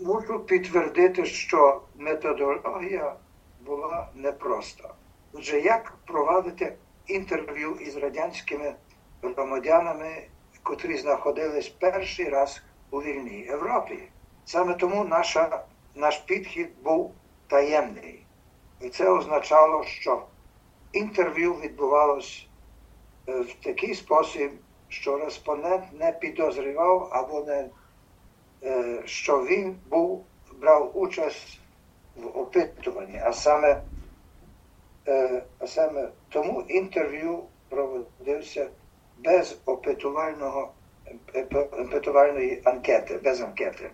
Мушу підтвердити, що методологія була непроста. Отже, як провадити інтерв'ю із радянськими громадянами, котрі знаходились перший раз у вільній Європі? Саме тому наш підхід був таємний. І це означало, що інтерв'ю відбувалося в такий спосіб, що респондент не підозрював або не, що він брав участь в опитуванні, а саме тому інтерв'ю проводився без опитувальної анкети, без анкети.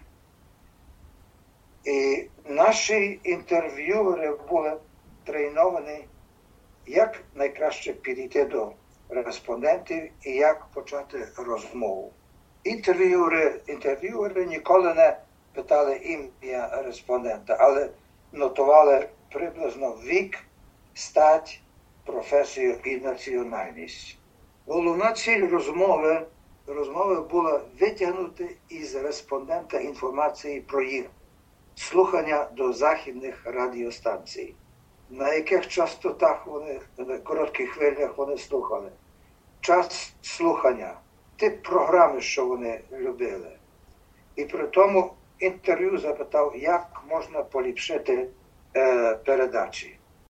І наші інтерв'юери були треновані, як найкраще підійти до респондентів і як почати розмову. Інтерв'юери ніколи не питали ім'я респондента, але нотували приблизно вік, стать, професію і національність. Головна ціль розмови була витягнути із респондента інформації про їх слухання до західних радіостанцій, на яких частотах на коротких хвилях вони слухали, час слухання, тип програми, що вони любили. І при тому інтерв'ю запитав, як можна поліпшити передачі.